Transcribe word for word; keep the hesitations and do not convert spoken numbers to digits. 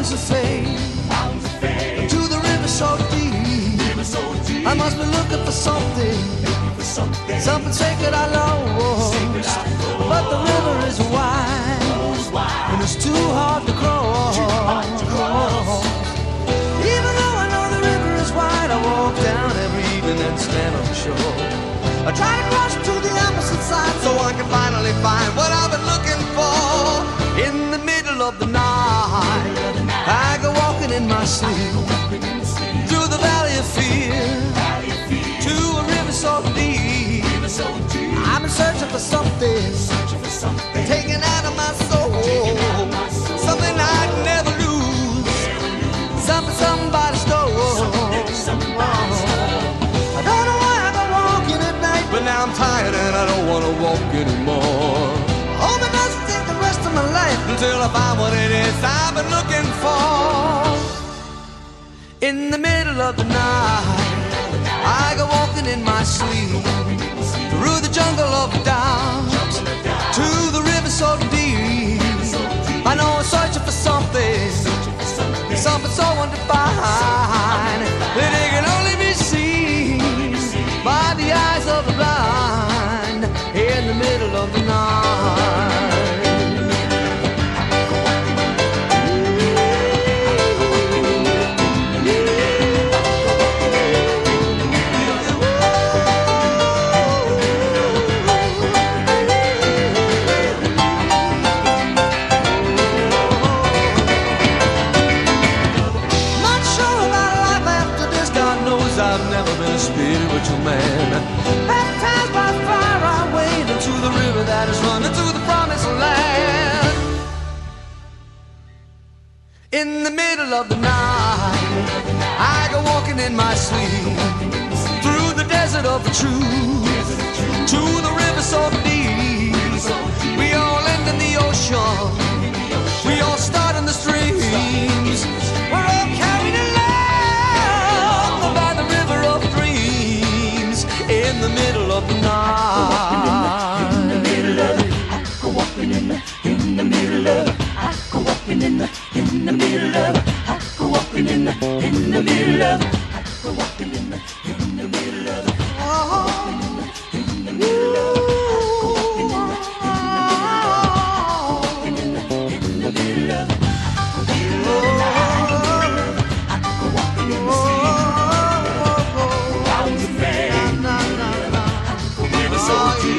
mountains of fame, mountains of fame, to the river so deep. river so deep. I must be looking for something, looking for something, something sacred I lost. sacred I lost. But the river is wide, Goes wide, and it's too hard to cross. too hard to cross. Even though I know the river is wide, I walk down every evening and stand on the shore. I try to cross to the opposite side so I can finally find what I've been looking for. In the middle of the night, I go walking in my sleep through the valley of fear to a river so deep. I've been searching for something, taken out of my soul, something I'd never lose, something somebody stole. I don't know why I go walking at night, but now I'm tired and I don't want to walk anymore. Hope it doesn't take the rest of my life until I find what it is I've been looking for. In the middle of the night, I go walking in my sleep through the jungle of doubt to the river so deep. I know I'm searching for something, something so undefined that it can only be seen by the eyes of the blind. In the middle of the night. I've never been a spiritual man. Baptized by fire, I wade into the river that is running to the promised land. In the middle of the night, I go walking in my sleep through the desert of the truth to the river so deep. We all end in the ocean, we all start in the streams. We're all carried along by the river of dreams. In the middle of the night, in the middle of it, I go walking in the, in the middle of it, I go walking in the, in the middle of it, I go walking in the, in the middle of it, I go walking in the, in the middle of it, oh, in the middle of it, I go walking in the, in the middle of it, in the middle of it, I go walking in the sea. River so deep.